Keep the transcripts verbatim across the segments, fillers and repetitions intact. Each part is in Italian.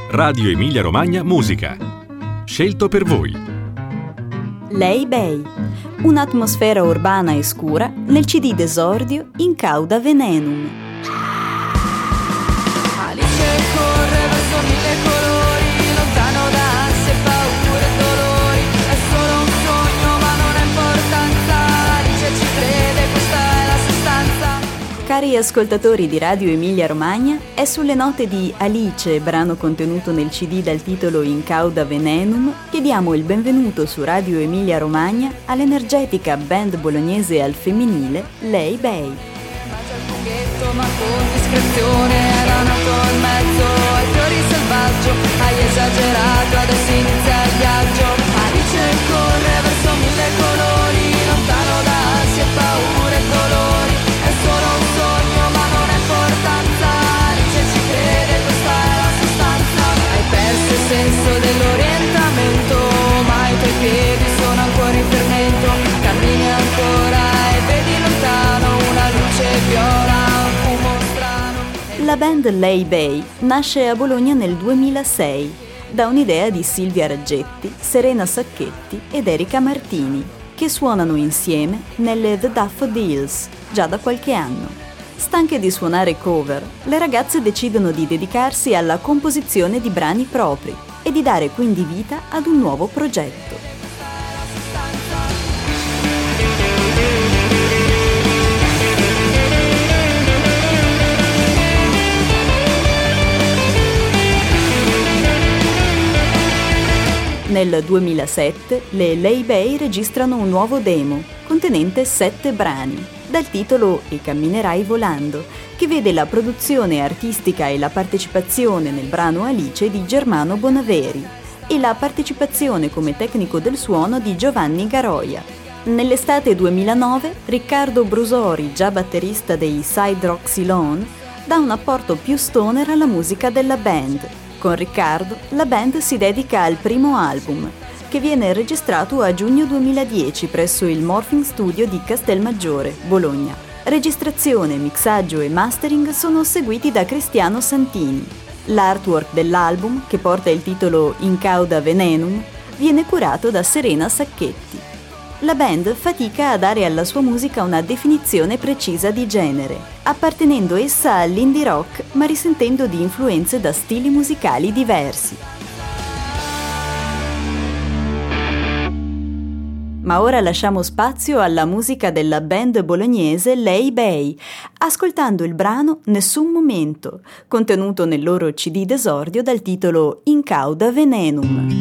Radio Emilia Romagna Musica. Scelto per voi. Lei Bei, un'atmosfera urbana e scura nel C D d'esordio In Cauda Venenum. Alice corre verso mille colori, lontano da ansie, paure e dolori. È solo un sogno ma non ha importanza, Alice ci crede, questa è la sostanza. Cari ascoltatori di Radio Emilia Romagna, è sulle note di Alice, brano contenuto nel C D dal titolo In Cauda Venenum, che diamo il benvenuto su Radio Emilia Romagna all'energetica band bolognese al femminile Lei Bei. Mangia il funghetto ma con discrezione, era nato in mezzo ai fiori selvaggio. Hai esagerato, adesso inizia il viaggio. Alice corre verso mille colori, lontano da ansie, paure e dolori. È solo un sogno ma non ha importanza, Alice ci crede, questa è la sostanza. Hai perso il senso dell'orientamento, ma i tuoi piedi sono ancora in fermento. Cammini ancora e vedi lontano una luce viola, un fumo strano. La band Lei Bei nasce a Bologna nel duemilasei da un'idea di Silvia Raggetti, Serena Sacchetti ed Erika Martini, che suonano insieme nelle The Daffodils già da qualche anno. Stanche di suonare cover, le ragazze decidono di dedicarsi alla composizione di brani propri e di dare quindi vita ad un nuovo progetto. Nel duemilasette le Lei Bei registrano un nuovo demo contenente sette brani, dal titolo E camminerai volando, che vede la produzione artistica e la partecipazione nel brano Alice di Germano Bonaveri e la partecipazione come tecnico del suono di Giovanni Garoia. Nell'estate duemilanove Riccardo Brusori, già batterista dei Side Rock Ceylon, dà un apporto più stoner alla musica della band. Con Riccardo, la band si dedica al primo album, che viene registrato a giugno duemiladieci presso il Morphing Studio di Castelmaggiore, Bologna. Registrazione, mixaggio e mastering sono seguiti da Cristiano Santini. L'artwork dell'album, che porta il titolo In Cauda Venenum, viene curato da Serena Sacchetti. La band fatica a dare alla sua musica una definizione precisa di genere, appartenendo essa all'indie rock ma risentendo di influenze da stili musicali diversi. Ma ora lasciamo spazio alla musica della band bolognese Lei Bei, ascoltando il brano Nessun momento, contenuto nel loro C D d'esordio dal titolo In Cauda Venenum.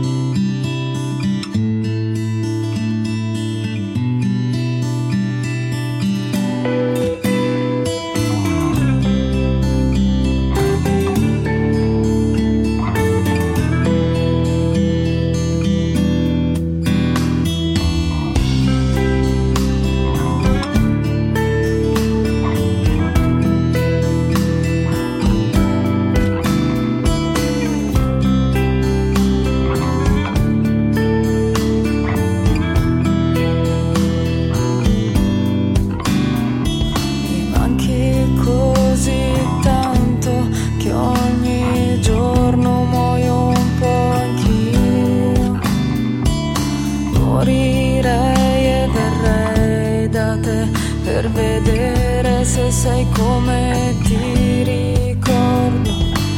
Per vedere se sei come ti ricordo.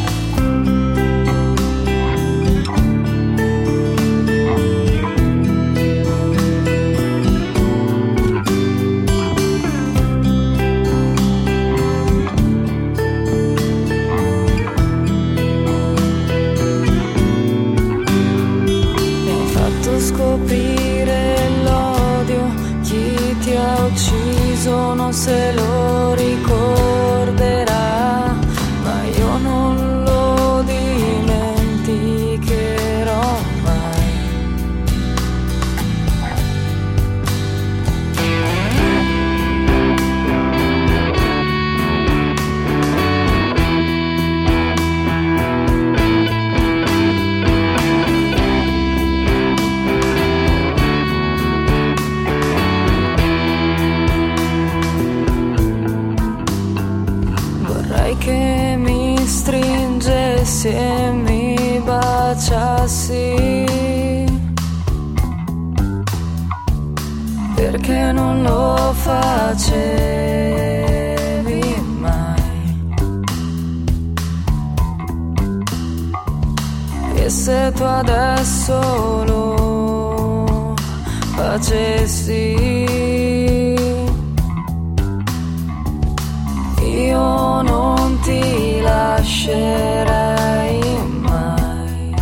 Mi hai fatto scoprire l'odio, chi ti ha ucciso non se lo ricorderà, ma io non lo dimenticherò mai. Vorrei che mi stringessi e mi baciassi, perché non lo facevi mai. E se tu adesso lo facessi, io non ti lascerei mai.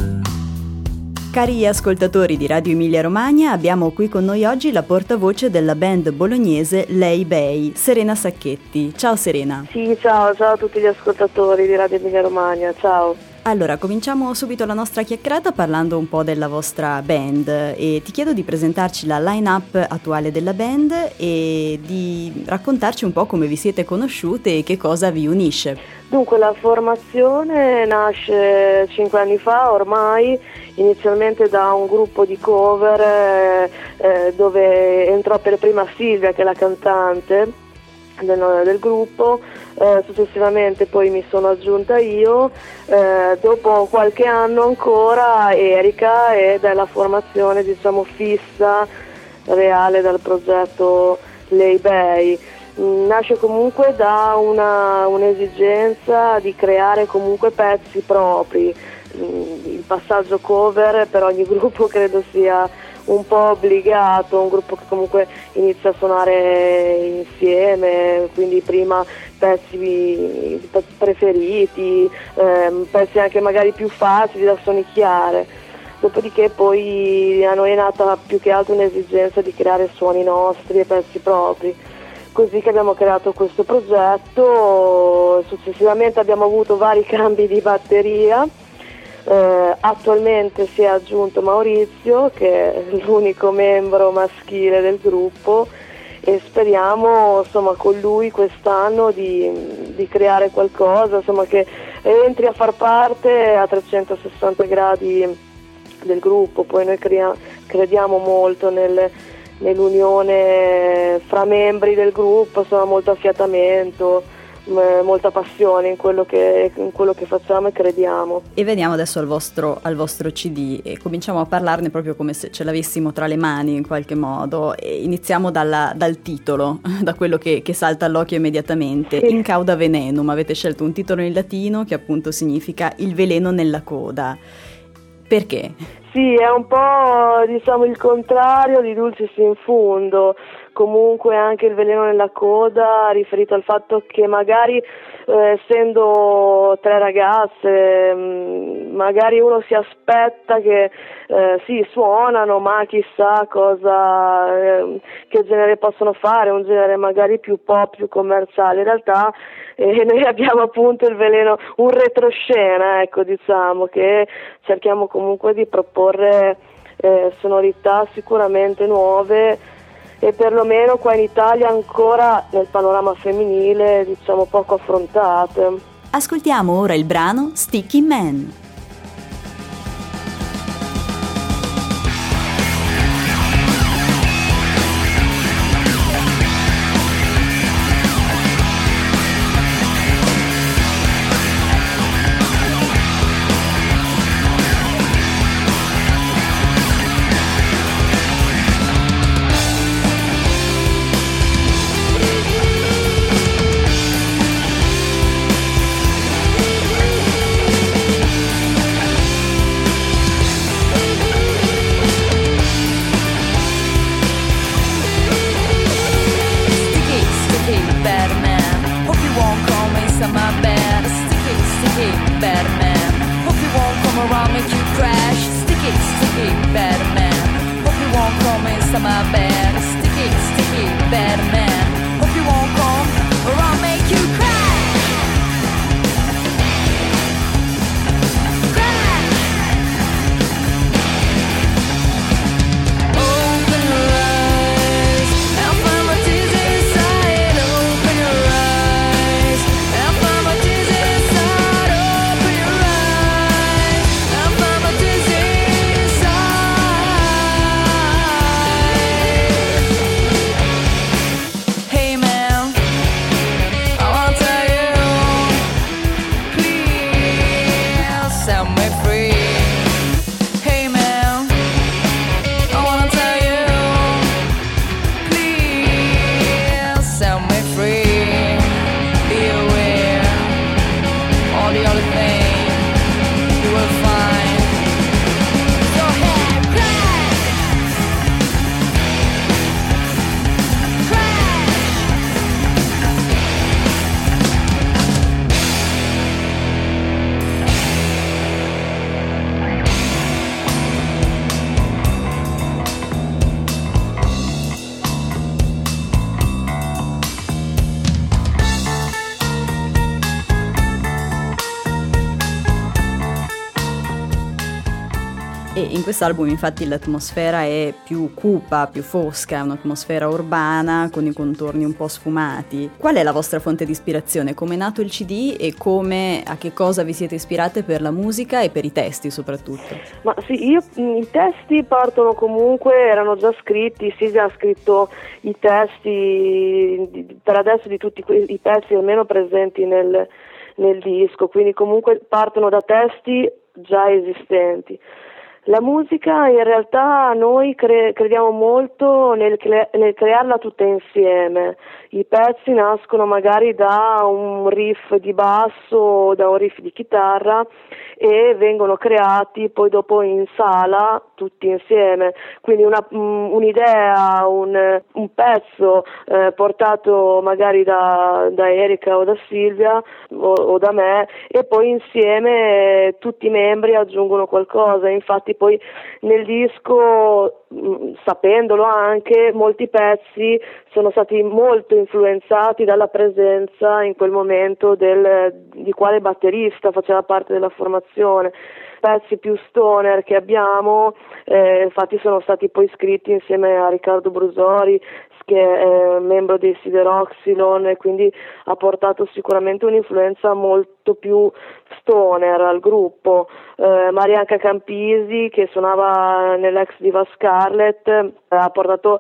Cari ascoltatori di Radio Emilia Romagna, abbiamo qui con noi oggi la portavoce della band bolognese Lei Bei, Serena Sacchetti. Ciao Serena. Sì, ciao, ciao a tutti gli ascoltatori di Radio Emilia Romagna, ciao. Allora, cominciamo subito la nostra chiacchierata parlando un po' della vostra band e ti chiedo di presentarci la line-up attuale della band e di raccontarci un po' come vi siete conosciute e che cosa vi unisce. Dunque, la formazione nasce cinque anni fa ormai, inizialmente da un gruppo di cover eh, eh, dove entrò per prima Silvia, che è la cantante del, del gruppo. Eh, successivamente poi mi sono aggiunta io, eh, dopo qualche anno ancora Erika, ed è la formazione diciamo fissa, reale dal progetto Lei Bei. Mm, nasce comunque da una, un'esigenza di creare comunque pezzi propri. Mm, il passaggio cover per ogni gruppo credo sia un po' obbligato, un gruppo che comunque inizia a suonare insieme, quindi prima pezzi preferiti, ehm, pezzi anche magari più facili da sonicchiare, dopodiché poi a noi è nata più che altro un'esigenza di creare suoni nostri e pezzi propri, così che abbiamo creato questo progetto. Successivamente abbiamo avuto vari cambi di batteria. Uh, attualmente si è aggiunto Maurizio, che è l'unico membro maschile del gruppo, e speriamo insomma con lui quest'anno di, di creare qualcosa, insomma, che entri a far parte a trecentosessanta gradi del gruppo. Poi noi crea- crediamo molto nel, nell'unione fra membri del gruppo, insomma, molto affiatamento, molta passione in quello che, in quello che facciamo e crediamo. E veniamo adesso al vostro, al vostro C D e cominciamo a parlarne proprio come se ce l'avessimo tra le mani in qualche modo. E iniziamo dalla, dal titolo, da quello che, che salta all'occhio immediatamente. Sì. In cauda venenum, avete scelto un titolo in latino che appunto significa il veleno nella coda. Perché? Sì, è un po' diciamo il contrario di Dulcis in fundo. Comunque anche il veleno nella coda riferito al fatto che magari eh, essendo tre ragazze mh, magari uno si aspetta che eh, sì, suonano, ma chissà cosa, eh, che genere possono fare, un genere magari più pop, più commerciale. In realtà eh, noi abbiamo appunto il veleno, un retroscena, ecco, diciamo, che cerchiamo comunque di proporre eh, sonorità sicuramente nuove, e perlomeno qua in Italia ancora nel panorama femminile diciamo poco affrontate. Ascoltiamo ora il brano Sticky Man. E in quest'album infatti l'atmosfera è più cupa, più fosca, è un'atmosfera urbana con i contorni un po' sfumati. Qual è la vostra fonte di ispirazione? Come è nato il C D e come, a che cosa vi siete ispirate per la musica e per i testi soprattutto? Ma sì, io i testi partono comunque, erano già scritti, Silvia ha scritto i testi per adesso di tutti i pezzi almeno presenti nel, nel disco, quindi comunque partono da testi già esistenti. La musica in realtà noi cre- crediamo molto nel, cre- nel crearla tutta insieme. I pezzi nascono magari da un riff di basso o da un riff di chitarra e vengono creati poi dopo in sala tutti insieme. Quindi una, um, un'idea, un, un pezzo eh, portato magari da, da Erika o da Silvia o, o da me, e poi insieme eh, tutti i membri aggiungono qualcosa. Infatti poi nel disco, mh, sapendolo anche, molti pezzi sono stati molto influenzati dalla presenza in quel momento del, di quale batterista faceva parte della formazione. Pezzi più stoner che abbiamo, eh, infatti sono stati poi scritti insieme a Riccardo Brusori, che è membro dei Sideroxylon, e quindi ha portato sicuramente un'influenza molto più stoner al gruppo. Eh, Marianca Campisi, che suonava nell'ex Diva Scarlet, eh, ha portato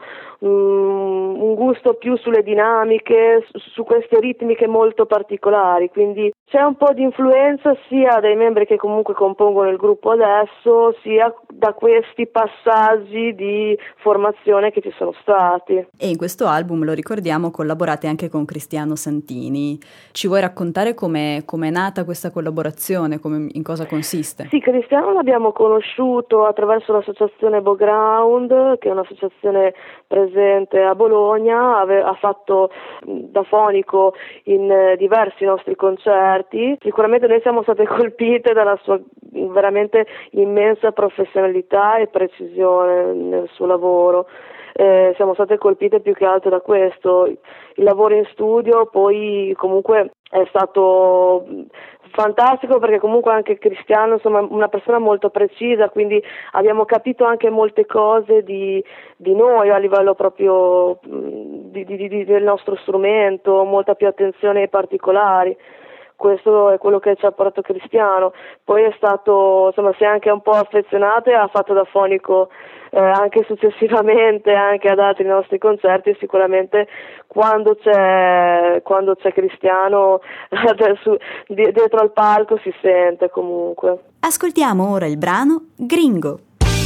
um, un gusto più sulle dinamiche, su, su queste ritmiche molto particolari, quindi c'è un po' di influenza sia dai membri che comunque compongono il gruppo adesso, sia da questi passaggi di formazione che ci sono stati. E in questo album, lo ricordiamo, collaborate anche con Cristiano Santini. Ci vuoi raccontare come è nata questa collaborazione, come, in cosa consiste? Sì, Cristiano l'abbiamo conosciuto attraverso l'associazione Boground, che è un'associazione presente a Bologna, ave, ha fatto da fonico in eh, diversi nostri concerti. Sicuramente noi siamo state colpite dalla sua veramente immensa professionalità e precisione nel suo lavoro. Eh, siamo state colpite più che altro da questo. Il lavoro in studio poi comunque è stato fantastico, perché comunque anche Cristiano, insomma, una persona molto precisa, quindi abbiamo capito anche molte cose di, di noi a livello proprio di, di, di, del nostro strumento, molta più attenzione ai particolari. Questo è quello che ci ha portato Cristiano. Poi è stato, insomma, si è anche un po' affezionato e ha fatto da fonico eh, anche successivamente anche ad altri nostri concerti. Sicuramente quando c'è quando c'è Cristiano adesso, dietro al palco si sente comunque. Ascoltiamo ora il brano Gringo.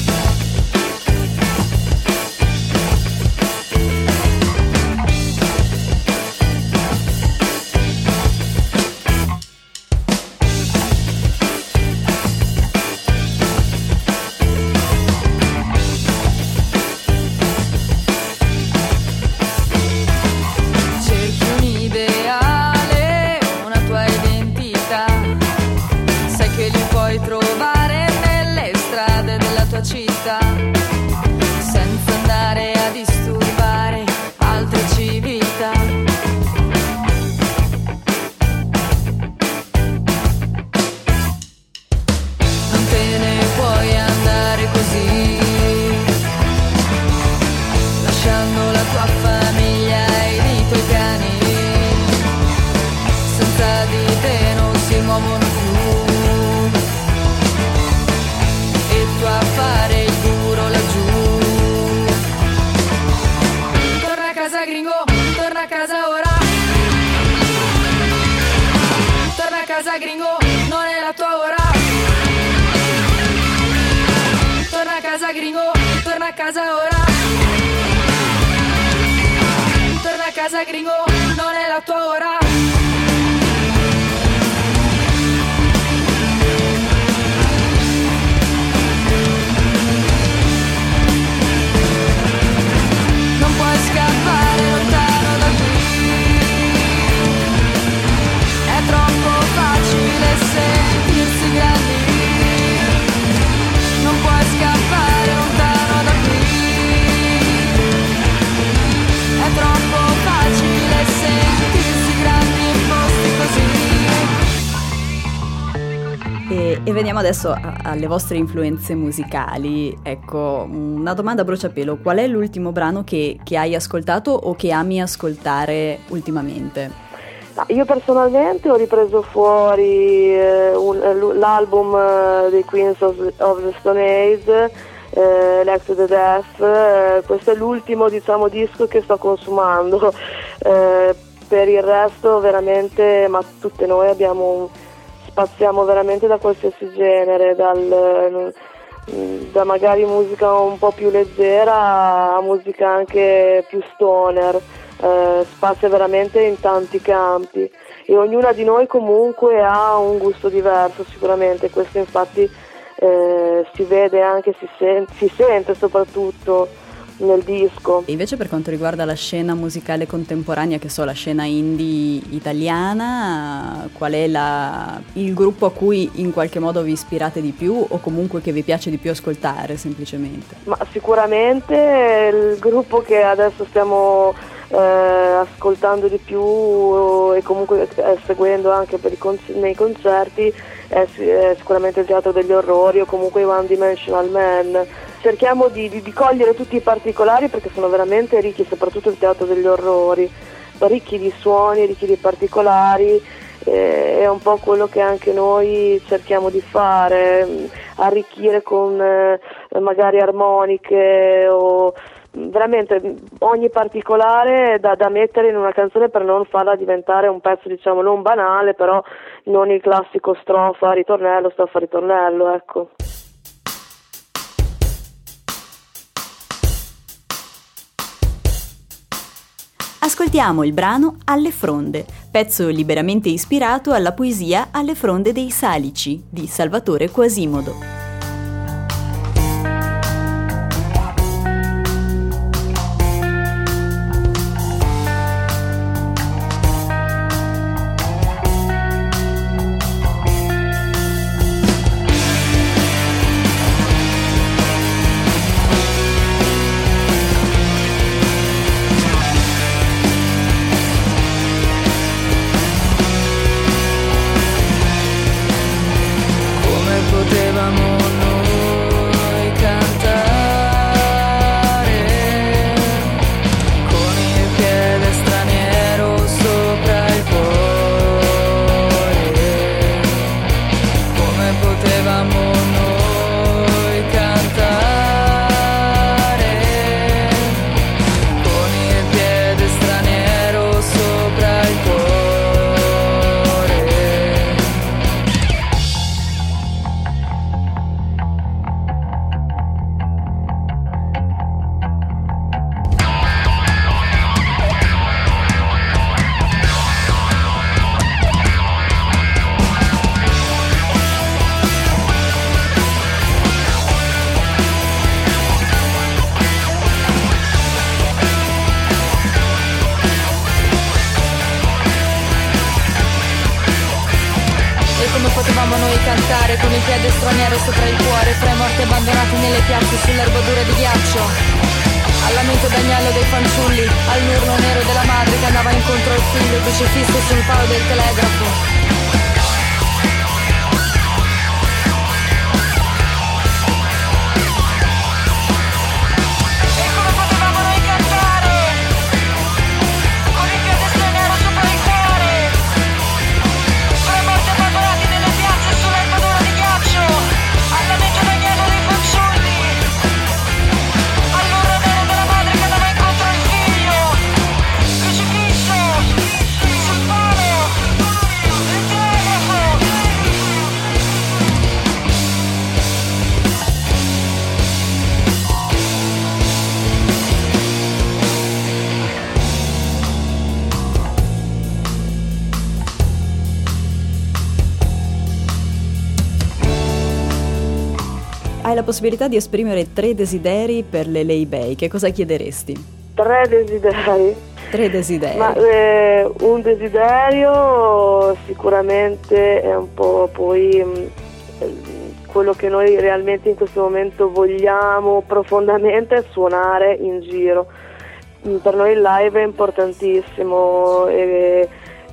Gringo, non è la tua ora. Torna a casa gringo, torna a casa ora. Torna a casa gringo, non è la tua ora. Non puoi scappare lontano da qui. È troppo facile sentirsi grandi. Non puoi scappare lontano da qui. È troppo facile E, e veniamo adesso a, alle vostre influenze musicali. Ecco, una domanda a bruciapelo: qual è l'ultimo brano che, che hai ascoltato o che ami ascoltare ultimamente? Io personalmente ho ripreso fuori eh, un, l'album eh, dei Queens of, of the Stone Age, eh, Lex to the Death. Eh, questo è l'ultimo, diciamo, disco che sto consumando. Eh, per il resto veramente, ma tutte noi abbiamo un spaziamo veramente da qualsiasi genere, dal, da magari musica un po' più leggera a musica anche più stoner, eh, spazia veramente in tanti campi e ognuna di noi comunque ha un gusto diverso sicuramente, questo infatti eh, si vede anche, si, sen- si sente soprattutto nel disco. E invece per quanto riguarda la scena musicale contemporanea, che so, la scena indie italiana, qual è la, il gruppo a cui in qualche modo vi ispirate di più o comunque che vi piace di più ascoltare semplicemente? Ma sicuramente il gruppo che adesso stiamo eh, ascoltando di più e comunque eh, seguendo anche per i con- nei concerti è, è sicuramente il Teatro degli Orrori o comunque i One Dimensional Man. Cerchiamo di, di, di cogliere tutti i particolari perché sono veramente ricchi, soprattutto il Teatro degli Orrori, ricchi di suoni, ricchi di particolari, eh, è un po' quello che anche noi cerchiamo di fare, arricchire con eh, magari armoniche o veramente ogni particolare da, da mettere in una canzone per non farla diventare un pezzo, diciamo, non banale, però non il classico strofa, ritornello, strofa, ritornello, ecco. Ascoltiamo il brano Alle Fronde, pezzo liberamente ispirato alla poesia Alle Fronde dei Salici di Salvatore Quasimodo. Cantare con il piede straniero sopra il cuore, fra i morti abbandonati nelle piazze sull'erba dura di ghiaccio, al lamento d'agnello dei fanciulli, all'urlo nero della madre che andava incontro al figlio crocifisso sul palo del telegrafo. Hai la possibilità di esprimere tre desideri per le Leibei, che cosa chiederesti? Tre desideri? Tre desideri. Ma, eh, un desiderio sicuramente è un po' poi mh, quello che noi realmente in questo momento vogliamo profondamente è suonare in giro. Per noi il live è importantissimo e,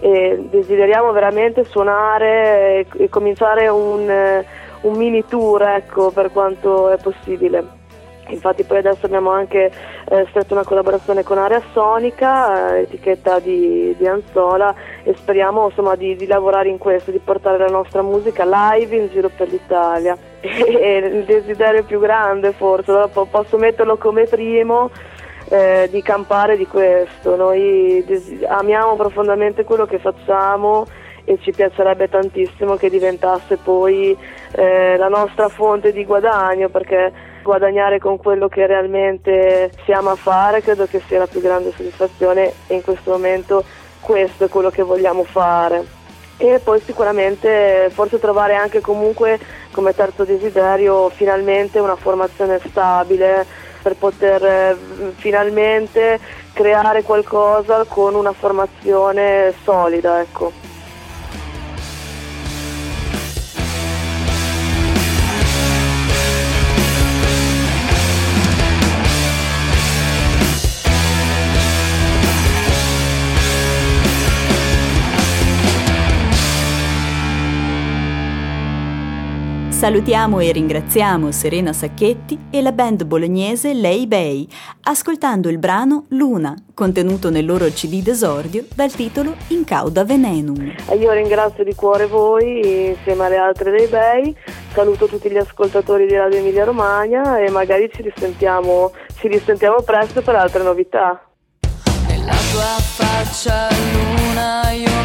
e desideriamo veramente suonare e, e cominciare un, un mini tour, ecco, per quanto è possibile. Infatti poi adesso abbiamo anche eh, stretto una collaborazione con Area Sonica, eh, etichetta di, di Anzola, e speriamo insomma di, di lavorare in questo, di portare la nostra musica live in giro per l'Italia. E il desiderio più grande forse, dopo posso metterlo come primo, eh, di campare di questo. Noi des- amiamo profondamente quello che facciamo e ci piacerebbe tantissimo che diventasse poi eh, la nostra fonte di guadagno, perché guadagnare con quello che realmente siamo a fare credo che sia la più grande soddisfazione, e in questo momento questo è quello che vogliamo fare. E poi sicuramente forse trovare anche comunque come terzo desiderio finalmente una formazione stabile per poter eh, finalmente creare qualcosa con una formazione solida, ecco. Salutiamo e ringraziamo Serena Sacchetti e la band bolognese Lei Bei, ascoltando il brano Luna, contenuto nel loro C D d'esordio dal titolo In Cauda Venenum. Io ringrazio di cuore voi insieme alle altre Lei Bei, saluto tutti gli ascoltatori di Radio Emilia Romagna e magari ci risentiamo, ci risentiamo presto per altre novità. Nella tua faccia luna io